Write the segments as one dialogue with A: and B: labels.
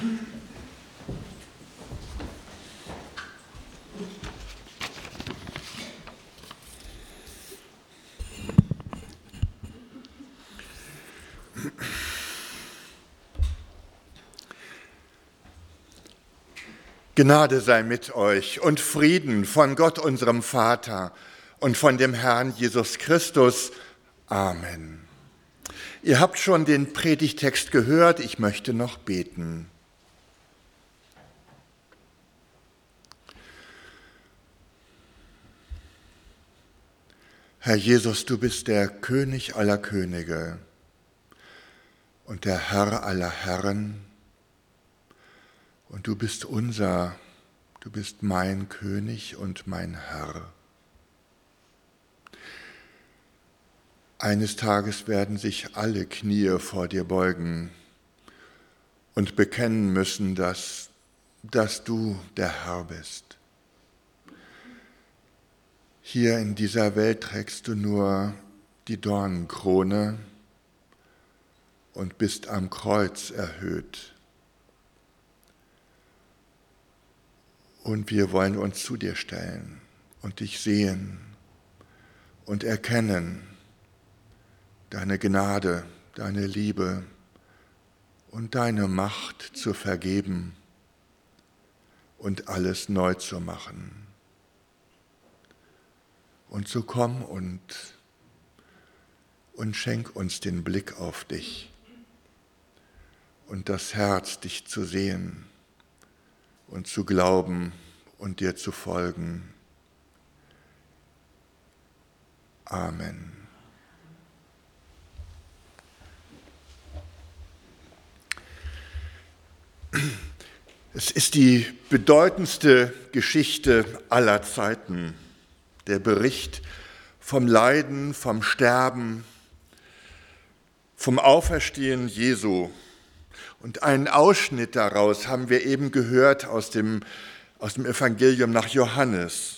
A: Gnade sei mit euch und Frieden von Gott, unserem Vater, und von dem Herrn Jesus Christus. Amen. Ihr habt schon den Predigtext gehört, ich möchte noch beten. Herr Jesus, du bist der König aller Könige und der Herr aller Herren. Und du bist du bist mein König und mein Herr. Eines Tages werden sich alle Knie vor dir beugen und bekennen müssen, dass du der Herr bist. Hier in dieser Welt trägst du nur die Dornenkrone und bist am Kreuz erhöht. Und wir wollen uns zu dir stellen und dich sehen und erkennen, deine Gnade, deine Liebe und deine Macht zu vergeben und alles neu zu machen. Und so komm und schenk uns den Blick auf dich und das Herz, dich zu sehen und zu glauben und dir zu folgen. Amen. Es ist die bedeutendste Geschichte aller Zeiten, der Bericht vom Leiden, vom Sterben, vom Auferstehen Jesu. Und einen Ausschnitt daraus haben wir eben gehört aus dem Evangelium nach Johannes.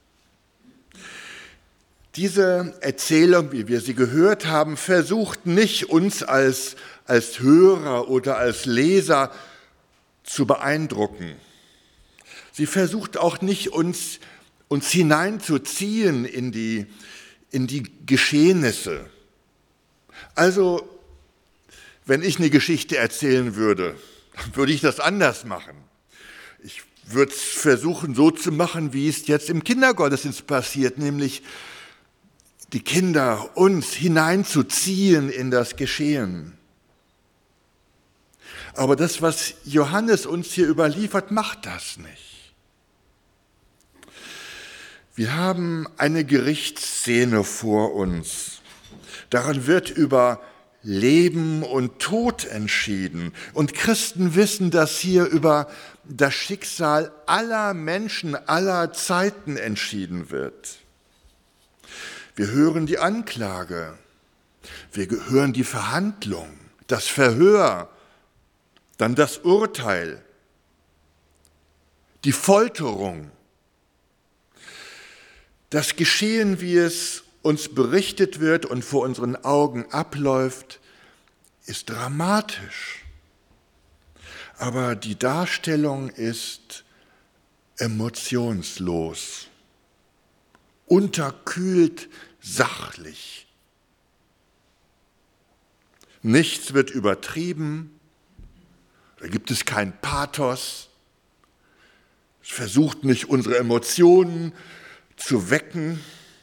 A: Diese Erzählung, wie wir sie gehört haben, versucht nicht, uns als Hörer oder als Leser zu beeindrucken. Sie versucht auch nicht, uns hineinzuziehen in die Geschehnisse. Also, wenn ich eine Geschichte erzählen würde, dann würde ich das anders machen. Ich würde es versuchen, so zu machen, wie es jetzt im Kindergottesdienst passiert, nämlich die Kinder uns hineinzuziehen in das Geschehen. Aber das, was Johannes uns hier überliefert, macht das nicht. Wir haben eine Gerichtsszene vor uns. Darin wird über Leben und Tod entschieden. Und Christen wissen, dass hier über das Schicksal aller Menschen aller Zeiten entschieden wird. Wir hören die Anklage, wir hören die Verhandlung, das Verhör, dann das Urteil, die Folterung. Das Geschehen, wie es uns berichtet wird und vor unseren Augen abläuft, ist dramatisch. Aber die Darstellung ist emotionslos, unterkühlt, sachlich. Nichts wird übertrieben, da gibt es kein Pathos. Es versucht nicht, unsere Emotionen zu wecken.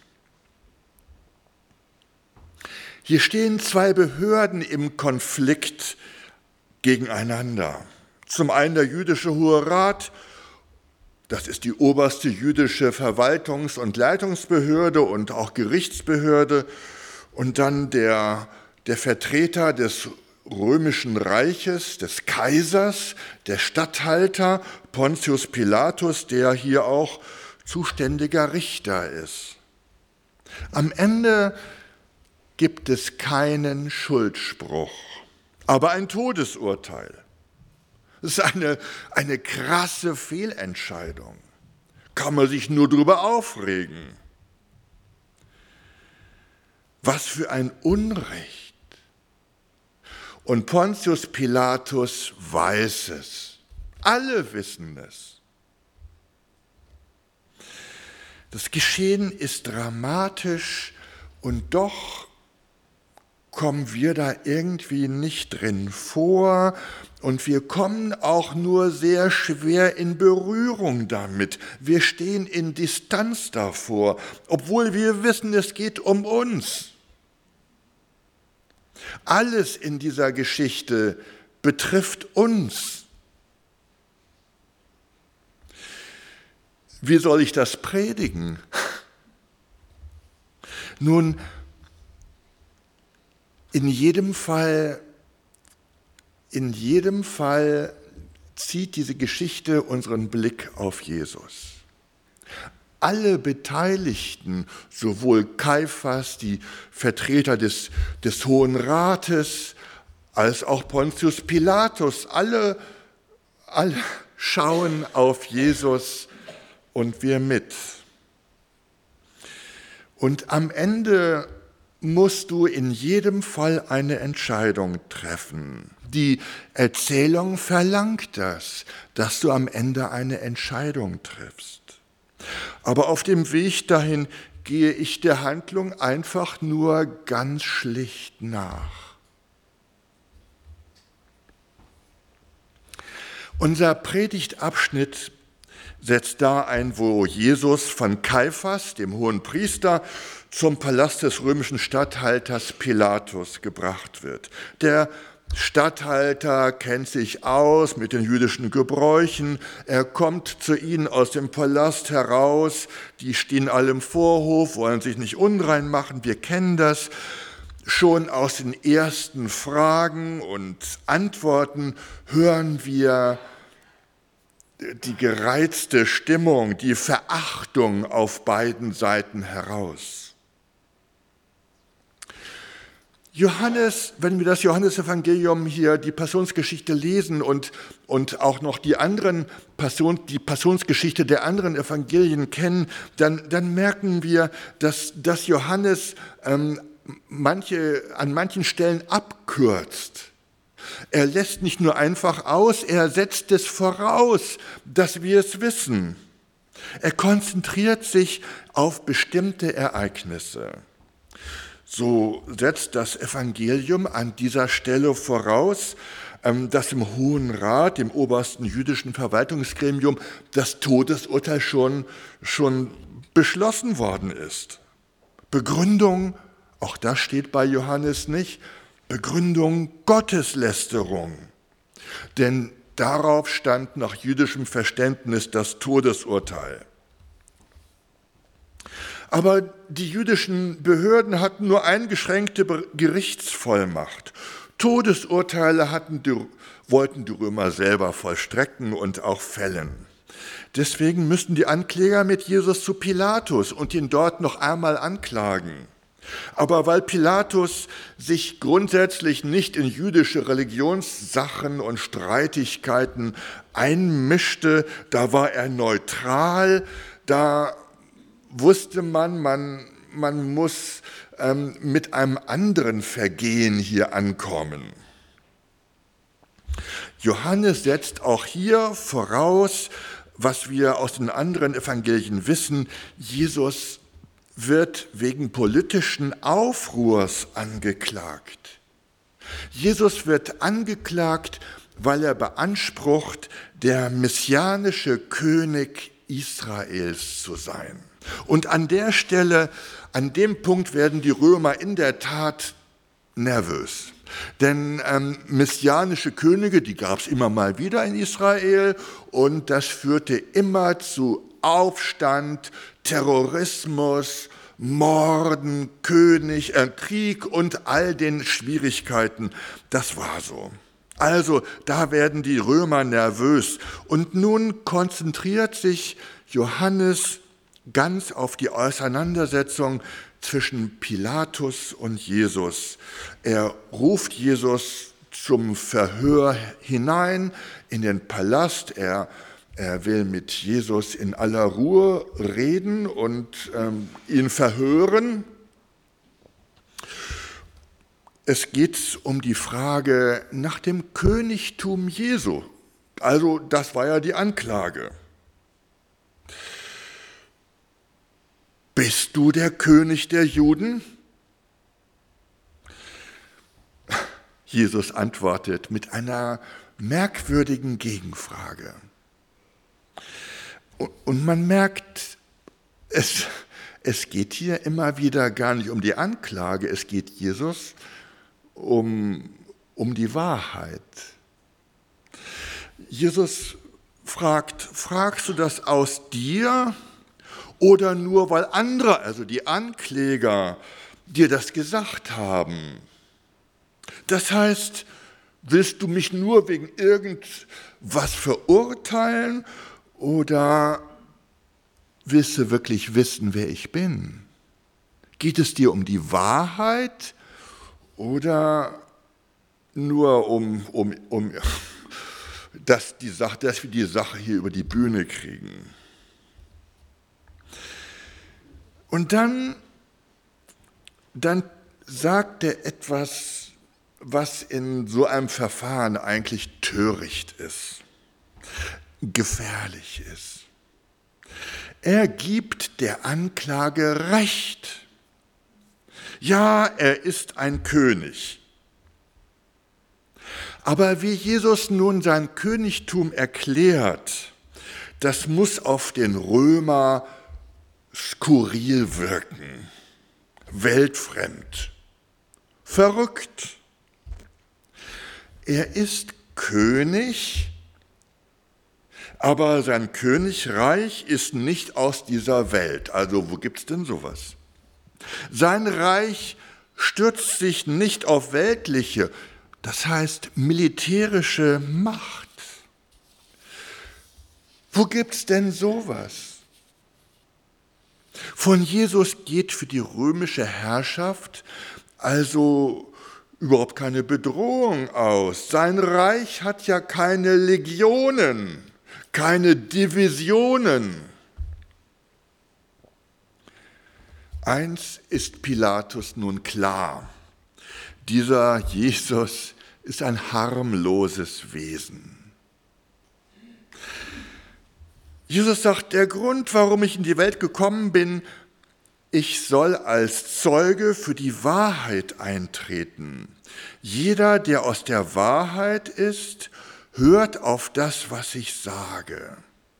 A: Hier stehen zwei Behörden im Konflikt gegeneinander. Zum einen der jüdische Hohe Rat, das ist die oberste jüdische Verwaltungs- und Leitungsbehörde und auch Gerichtsbehörde, und dann der Vertreter des Römischen Reiches, des Kaisers, der Statthalter Pontius Pilatus, der hier auch zuständiger Richter ist. Am Ende gibt es keinen Schuldspruch, aber ein Todesurteil. Das ist eine krasse Fehlentscheidung. Kann man sich nur darüber aufregen. Was für ein Unrecht. Und Pontius Pilatus weiß es. Alle wissen es. Das Geschehen ist dramatisch und doch kommen wir da irgendwie nicht drin vor und wir kommen auch nur sehr schwer in Berührung damit. Wir stehen in Distanz davor, obwohl wir wissen, es geht um uns. Alles in dieser Geschichte betrifft uns. Wie soll ich das predigen? Nun, in jedem Fall zieht diese Geschichte unseren Blick auf Jesus. Alle Beteiligten, sowohl Kaiphas, die Vertreter des Hohen Rates, als auch Pontius Pilatus, alle schauen auf Jesus und wir mit. Und am Ende musst du in jedem Fall eine Entscheidung treffen. Die Erzählung verlangt das, dass du am Ende eine Entscheidung triffst. Aber auf dem Weg dahin gehe ich der Handlung einfach nur ganz schlicht nach. Unser Predigtabschnitt setzt da ein, wo Jesus von Kaiphas, dem Hohenpriester, zum Palast des römischen Statthalters Pilatus gebracht wird. Der Statthalter kennt sich aus mit den jüdischen Gebräuchen. Er kommt zu ihnen aus dem Palast heraus. Die stehen alle im Vorhof, wollen sich nicht unrein machen. Wir kennen das. Schon aus den ersten Fragen und Antworten hören wir die gereizte Stimmung, die Verachtung auf beiden Seiten heraus. Johannes, wenn wir das Johannesevangelium hier, die Passionsgeschichte lesen und auch noch die Passionsgeschichte der anderen Evangelien kennen, dann merken wir, dass Johannes an manchen Stellen abkürzt. Er lässt nicht nur einfach aus, er setzt es voraus, dass wir es wissen. Er konzentriert sich auf bestimmte Ereignisse. So setzt das Evangelium an dieser Stelle voraus, dass im Hohen Rat, dem obersten jüdischen Verwaltungsgremium, das Todesurteil schon beschlossen worden ist. Begründung, auch das steht bei Johannes nicht, Begründung Gotteslästerung. Denn darauf stand nach jüdischem Verständnis das Todesurteil. Aber die jüdischen Behörden hatten nur eingeschränkte Gerichtsvollmacht. Todesurteile wollten die Römer selber vollstrecken und auch fällen. Deswegen müssten die Ankläger mit Jesus zu Pilatus und ihn dort noch einmal anklagen. Aber weil Pilatus sich grundsätzlich nicht in jüdische Religionssachen und Streitigkeiten einmischte, da war er neutral, da wusste man muss mit einem anderen Vergehen hier ankommen. Johannes setzt auch hier voraus, was wir aus den anderen Evangelien wissen, Jesus wird wegen politischen Aufruhrs angeklagt. Jesus wird angeklagt, weil er beansprucht, der messianische König Israels zu sein. Und an der Stelle, an dem Punkt werden die Römer in der Tat nervös. Denn messianische Könige, die gab es immer mal wieder in Israel und das führte immer zu Aufstand, Terrorismus, Morden, Krieg und all den Schwierigkeiten. Das war so. Also da werden die Römer nervös. Und nun konzentriert sich Johannes ganz auf die Auseinandersetzung zwischen Pilatus und Jesus. Er ruft Jesus zum Verhör hinein in den Palast. Er will mit Jesus in aller Ruhe reden und ihn verhören. Es geht um die Frage nach dem Königtum Jesu. Also das war ja die Anklage. Bist du der König der Juden? Jesus antwortet mit einer merkwürdigen Gegenfrage. Und man merkt, es geht hier immer wieder gar nicht um die Anklage, es geht Jesus um die Wahrheit. Jesus fragst du das aus dir oder nur weil andere, also die Ankläger, dir das gesagt haben? Das heißt, willst du mich nur wegen irgendwas verurteilen oder willst du wirklich wissen, wer ich bin? Geht es dir um die Wahrheit oder nur dass wir die Sache hier über die Bühne kriegen? Und dann sagt er etwas, was in so einem Verfahren eigentlich töricht ist, gefährlich ist. Er gibt der Anklage Recht. Ja, er ist ein König. Aber wie Jesus nun sein Königtum erklärt, das muss auf den Römer skurril wirken, weltfremd, verrückt. Er ist König, aber sein Königreich ist nicht aus dieser Welt. Also wo gibt es denn sowas? Sein Reich stürzt sich nicht auf weltliche, das heißt militärische Macht. Wo gibt es denn sowas? Von Jesus geht für die römische Herrschaft also überhaupt keine Bedrohung aus. Sein Reich hat ja keine Legionen, keine Divisionen. Eins ist Pilatus nun klar: Dieser Jesus ist ein harmloses Wesen. Jesus sagt, der Grund, warum ich in die Welt gekommen bin, ich soll als Zeuge für die Wahrheit eintreten. Jeder, der aus der Wahrheit ist, hört auf das, was ich sage.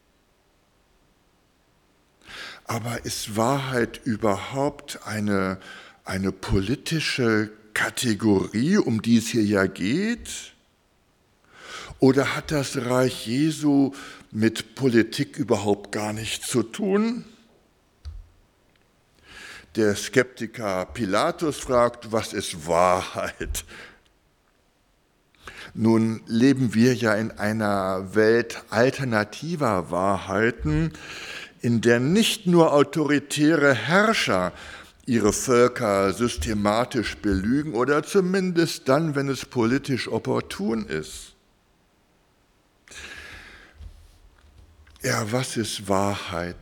A: Aber ist Wahrheit überhaupt eine politische Kategorie, um die es hier ja geht? Oder hat das Reich Jesu mit Politik überhaupt gar nichts zu tun? Der Skeptiker Pilatus fragt, was ist Wahrheit? Nun leben wir ja in einer Welt alternativer Wahrheiten, in der nicht nur autoritäre Herrscher ihre Völker systematisch belügen oder zumindest dann, wenn es politisch opportun ist. Ja, was ist Wahrheit?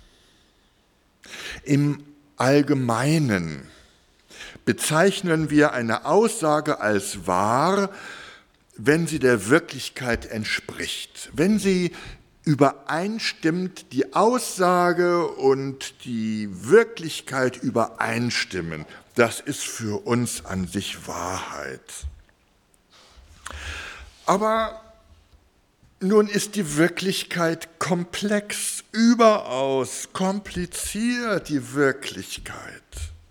A: Im Allgemeinen bezeichnen wir eine Aussage als wahr, wenn sie der Wirklichkeit entspricht, wenn sie übereinstimmt, die Aussage und die Wirklichkeit übereinstimmen. Das ist für uns an sich Wahrheit. Aber nun ist die Wirklichkeit komplex, überaus kompliziert, die Wirklichkeit.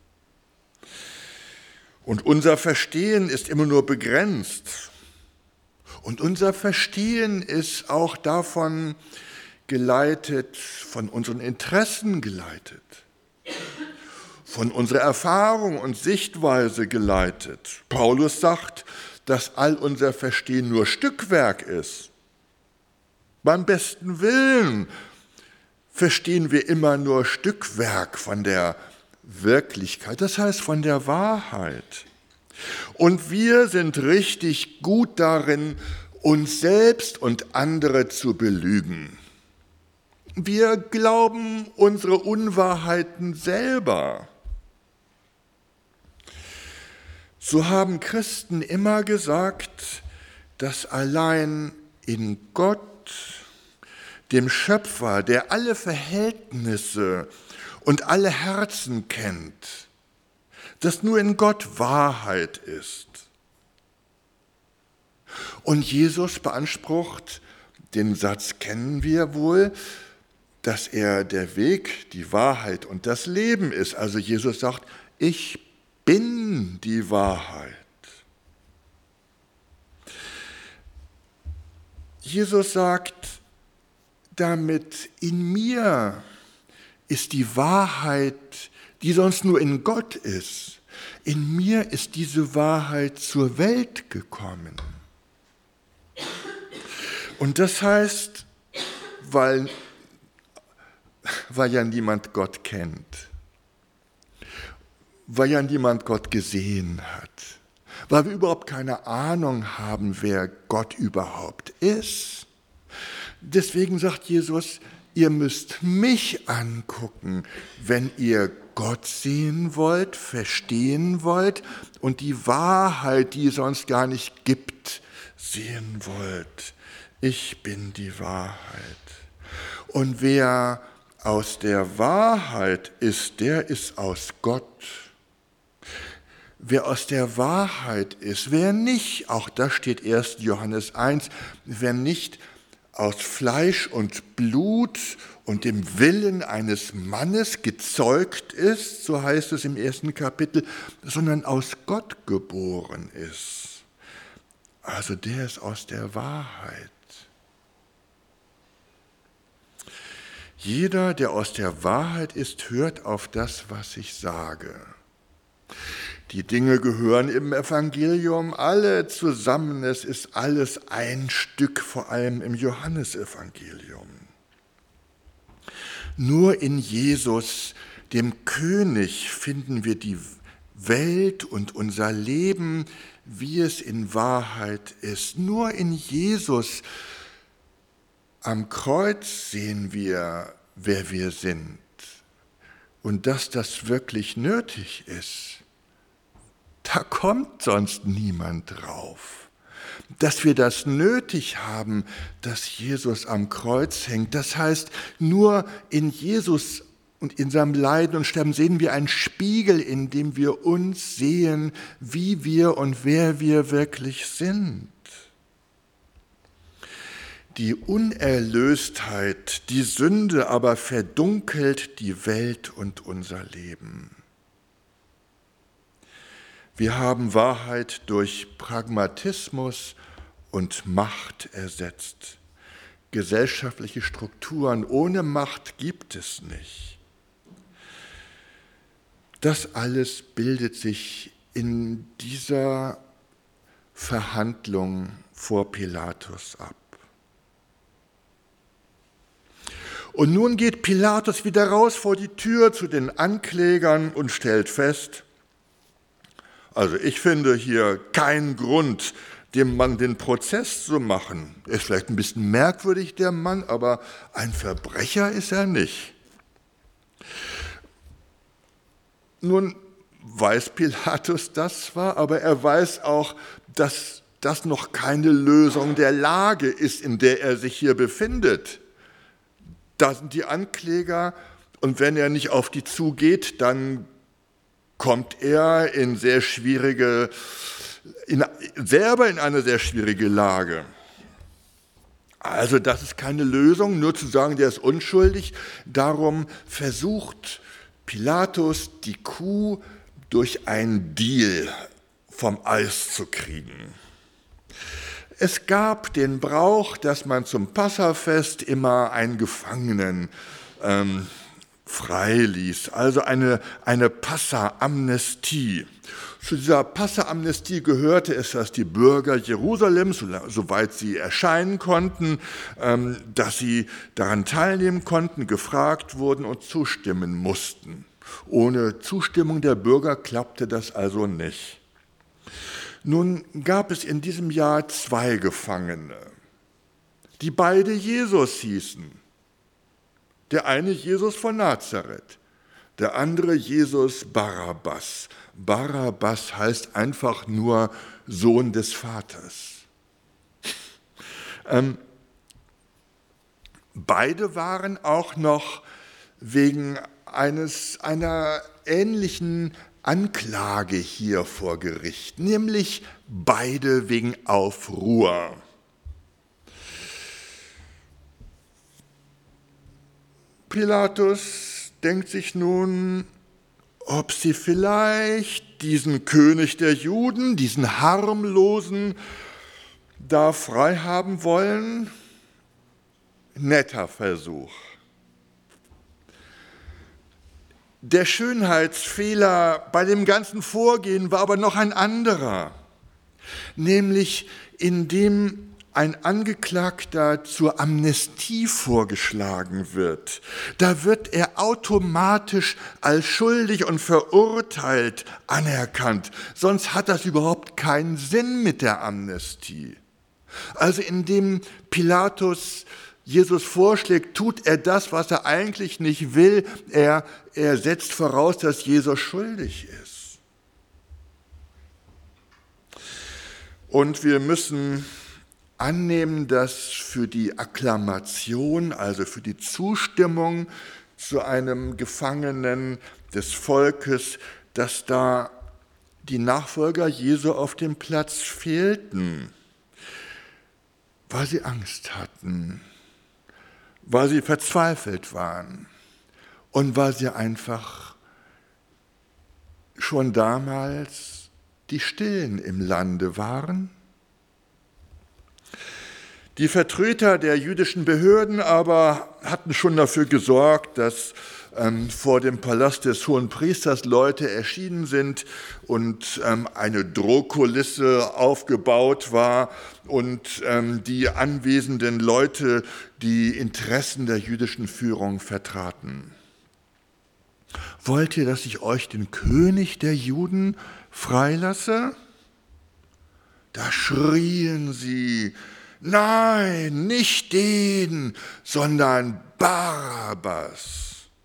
A: Und unser Verstehen ist immer nur begrenzt. Und unser Verstehen ist auch davon geleitet, von unseren Interessen geleitet, von unserer Erfahrung und Sichtweise geleitet. Paulus sagt, dass all unser Verstehen nur Stückwerk ist. Beim besten Willen verstehen wir immer nur Stückwerk von der Wirklichkeit, das heißt von der Wahrheit. Und wir sind richtig gut darin, uns selbst und andere zu belügen. Wir glauben unsere Unwahrheiten selber. So haben Christen immer gesagt, dass allein in Gott, dem Schöpfer, der alle Verhältnisse und alle Herzen kennt, dass nur in Gott Wahrheit ist. Und Jesus beansprucht, den Satz kennen wir wohl, dass er der Weg, die Wahrheit und das Leben ist. Also Jesus sagt, ich bin die Wahrheit. Jesus sagt damit, in mir ist die Wahrheit, die sonst nur in Gott ist. In mir ist diese Wahrheit zur Welt gekommen. Und das heißt, weil ja niemand Gott kennt, weil ja niemand Gott gesehen hat, weil wir überhaupt keine Ahnung haben, wer Gott überhaupt ist. Deswegen sagt Jesus, ihr müsst mich angucken, wenn ihr Gott sehen wollt, verstehen wollt und die Wahrheit, die es sonst gar nicht gibt, sehen wollt. Ich bin die Wahrheit. Und wer aus der Wahrheit ist, der ist aus Gott. Wer aus der Wahrheit ist, wer nicht, auch das steht 1. Johannes 1, wer nicht aus Fleisch und Blut und dem Willen eines Mannes gezeugt ist, so heißt es im 1. Kapitel, sondern aus Gott geboren ist. Also der ist aus der Wahrheit. Jeder, der aus der Wahrheit ist, hört auf das, was ich sage. Die Dinge gehören im Evangelium alle zusammen. Es ist alles ein Stück, vor allem im Johannesevangelium. Nur in Jesus, dem König, finden wir die Welt und unser Leben, wie es in Wahrheit ist. Nur in Jesus am Kreuz sehen wir, wer wir sind und dass das wirklich nötig ist. Da kommt sonst niemand drauf. Dass wir das nötig haben, dass Jesus am Kreuz hängt, das heißt, nur in Jesus und in seinem Leiden und Sterben sehen wir einen Spiegel, in dem wir uns sehen, wie wir und wer wir wirklich sind. Die Unerlöstheit, die Sünde aber verdunkelt die Welt und unser Leben. Wir haben Wahrheit durch Pragmatismus und Macht ersetzt. Gesellschaftliche Strukturen ohne Macht gibt es nicht. Das alles bildet sich in dieser Verhandlung vor Pilatus ab. Und nun geht Pilatus wieder raus vor die Tür zu den Anklägern und stellt fest, also ich finde hier keinen Grund, dem Mann den Prozess zu machen. Er ist vielleicht ein bisschen merkwürdig, der Mann, aber ein Verbrecher ist er nicht. Nun weiß Pilatus das zwar, aber er weiß auch, dass das noch keine Lösung der Lage ist, in der er sich hier befindet. Da sind die Ankläger und wenn er nicht auf die zugeht, dann kommt er selber in eine sehr schwierige Lage. Also das ist keine Lösung, nur zu sagen, der ist unschuldig. Darum versucht Pilatus, die Kuh durch einen Deal vom Eis zu kriegen. Es gab den Brauch, dass man zum Passafest immer einen Gefangenen freiließ, also eine Passa-Amnestie. Zu dieser Passa-Amnestie gehörte es, dass die Bürger Jerusalems, soweit sie erscheinen konnten, dass sie daran teilnehmen konnten, gefragt wurden und zustimmen mussten. Ohne Zustimmung der Bürger klappte das also nicht. Nun gab es in diesem Jahr 2 Gefangene, die beide Jesus hießen. Der eine Jesus von Nazareth, der andere Jesus Barabbas. Barabbas heißt einfach nur Sohn des Vaters. Beide waren auch noch wegen einer ähnlichen Anklage hier vor Gericht, nämlich beide wegen Aufruhr. Pilatus denkt sich nun, ob sie vielleicht diesen König der Juden, diesen harmlosen, da frei haben wollen. Netter Versuch. Der Schönheitsfehler bei dem ganzen Vorgehen war aber noch ein anderer, nämlich indem ein Angeklagter zur Amnestie vorgeschlagen wird. Da wird er automatisch als schuldig und verurteilt anerkannt, sonst hat das überhaupt keinen Sinn mit der Amnestie. Also indem Pilatus Jesus vorschlägt, tut er das, was er eigentlich nicht will. Er setzt voraus, dass Jesus schuldig ist. Und wir müssen annehmen, dass für die Akklamation, also für die Zustimmung zu einem Gefangenen des Volkes, dass da die Nachfolger Jesu auf dem Platz fehlten, weil sie Angst hatten, weil sie verzweifelt waren und weil sie einfach schon damals die Stillen im Lande waren. Die Vertreter der jüdischen Behörden aber hatten schon dafür gesorgt, dass vor dem Palast des Hohenpriesters Leute erschienen sind und eine Drohkulisse aufgebaut war und die anwesenden Leute die Interessen der jüdischen Führung vertraten. Wollt ihr, dass ich euch den König der Juden freilasse? Da schrien sie: Nein, nicht den, sondern Barabbas.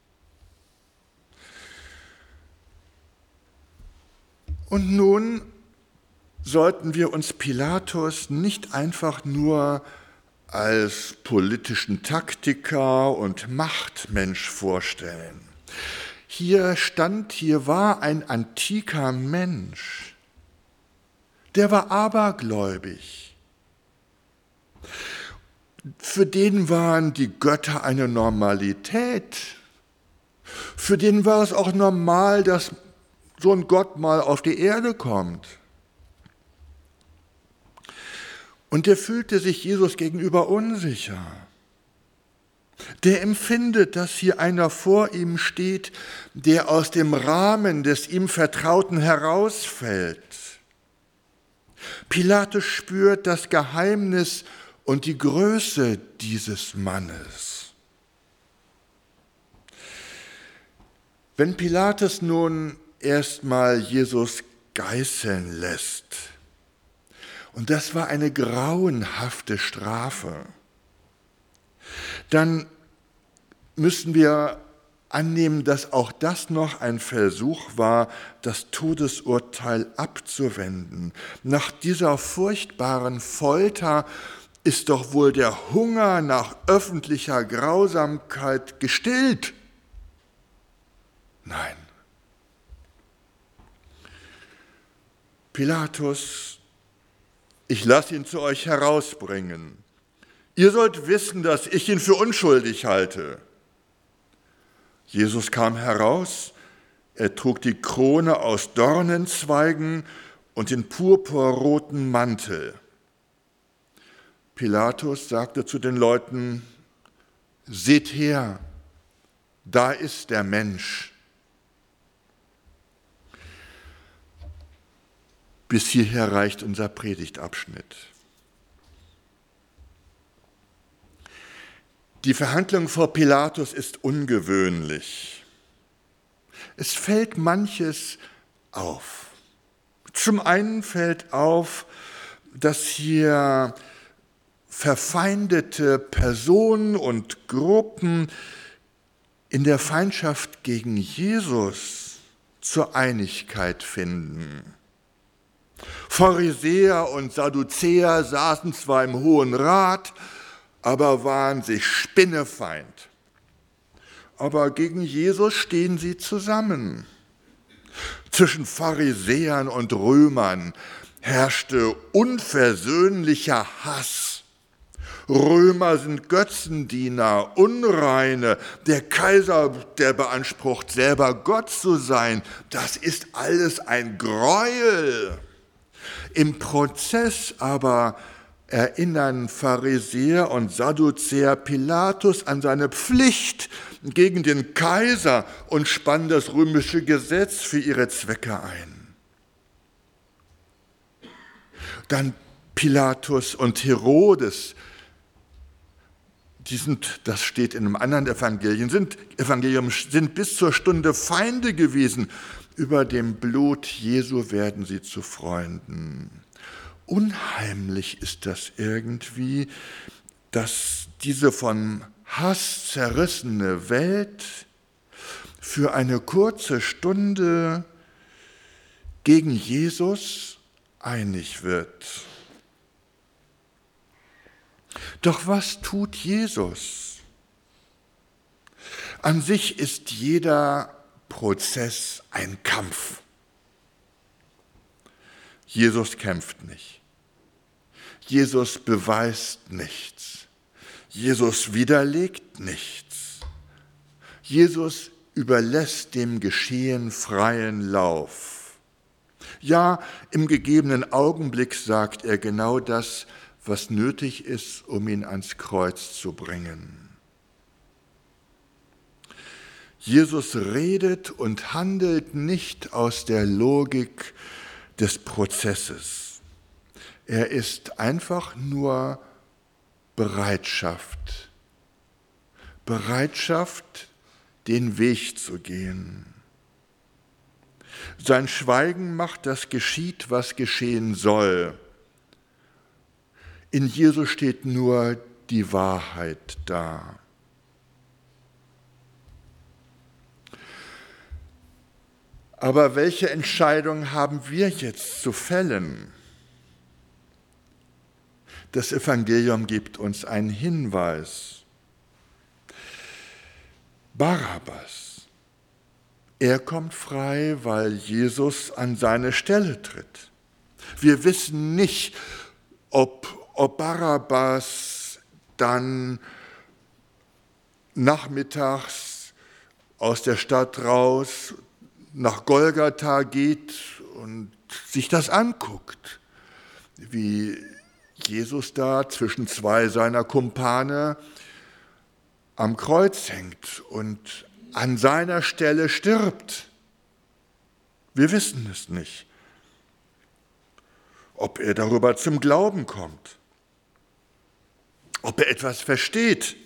A: Und nun sollten wir uns Pilatus nicht einfach nur als politischen Taktiker und Machtmensch vorstellen. Hier war ein antiker Mensch, der war abergläubig. Für den waren die Götter eine Normalität. Für den war es auch normal, dass so ein Gott mal auf die Erde kommt. Und der fühlte sich Jesus gegenüber unsicher. Der empfindet, dass hier einer vor ihm steht, der aus dem Rahmen des ihm Vertrauten herausfällt. Pilatus spürt das Geheimnis und die Größe dieses Mannes. Wenn Pilatus nun erstmal Jesus geißeln lässt, und das war eine grauenhafte Strafe, dann müssen wir annehmen, dass auch das noch ein Versuch war, das Todesurteil abzuwenden. Nach dieser furchtbaren Folter ist doch wohl der Hunger nach öffentlicher Grausamkeit gestillt. Nein. Pilatus: Ich lasse ihn zu euch herausbringen. Ihr sollt wissen, dass ich ihn für unschuldig halte. Jesus kam heraus, er trug die Krone aus Dornenzweigen und den purpurroten Mantel. Pilatus sagte zu den Leuten: Seht her, da ist der Mensch. Bis hierher reicht unser Predigtabschnitt. Die Verhandlung vor Pilatus ist ungewöhnlich. Es fällt manches auf. Zum einen fällt auf, dass hier verfeindete Personen und Gruppen in der Feindschaft gegen Jesus zur Einigkeit finden. Pharisäer und Sadduzäer saßen zwar im Hohen Rat, aber waren sich spinnefeind. Aber gegen Jesus stehen sie zusammen. Zwischen Pharisäern und Römern herrschte unversöhnlicher Hass. Römer sind Götzendiener, Unreine. Der Kaiser, der beansprucht, selber Gott zu sein. Das ist alles ein Gräuel. Im Prozess aber erinnern Pharisäer und Sadduzäer Pilatus an seine Pflicht gegen den Kaiser und spannen das römische Gesetz für ihre Zwecke ein. Dann Pilatus und Herodes, das steht in einem anderen Evangelium, sind bis zur Stunde Feinde gewesen. Über dem Blut Jesu werden sie zu Freunden. Unheimlich ist das irgendwie, dass diese von Hass zerrissene Welt für eine kurze Stunde gegen Jesus einig wird. Doch was tut Jesus? An sich ist jeder Prozess ein Kampf. Jesus kämpft nicht. Jesus beweist nichts. Jesus widerlegt nichts. Jesus überlässt dem Geschehen freien Lauf. Ja, im gegebenen Augenblick sagt er genau das, was nötig ist, um ihn ans Kreuz zu bringen. Jesus redet und handelt nicht aus der Logik des Prozesses. Er ist einfach nur Bereitschaft. Bereitschaft, den Weg zu gehen. Sein Schweigen macht, dass geschieht, was geschehen soll. In Jesus steht nur die Wahrheit da. Aber welche Entscheidung haben wir jetzt zu fällen? Das Evangelium gibt uns einen Hinweis. Barabbas, er kommt frei, weil Jesus an seine Stelle tritt. Wir wissen nicht, ob Barabbas dann nachmittags aus der Stadt raus nach Golgatha geht und sich das anguckt, wie Jesus da zwischen zwei seiner Kumpane am Kreuz hängt und an seiner Stelle stirbt. Wir wissen es nicht, ob er darüber zum Glauben kommt, ob er etwas versteht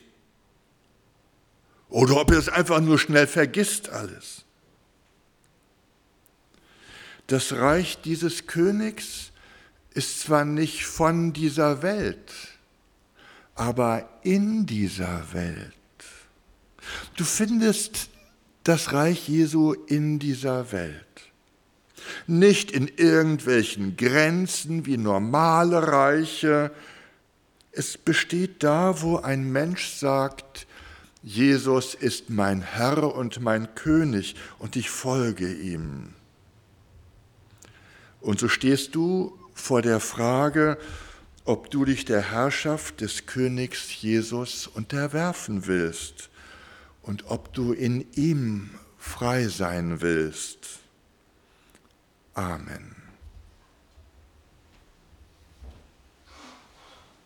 A: oder ob er es einfach nur schnell vergisst alles. Das Reich dieses Königs ist zwar nicht von dieser Welt, aber in dieser Welt. Du findest das Reich Jesu in dieser Welt. Nicht in irgendwelchen Grenzen wie normale Reiche. Es besteht da, wo ein Mensch sagt, Jesus ist mein Herr und mein König und ich folge ihm. Und so stehst du vor der Frage, ob du dich der Herrschaft des Königs Jesus unterwerfen willst und ob du in ihm frei sein willst. Amen.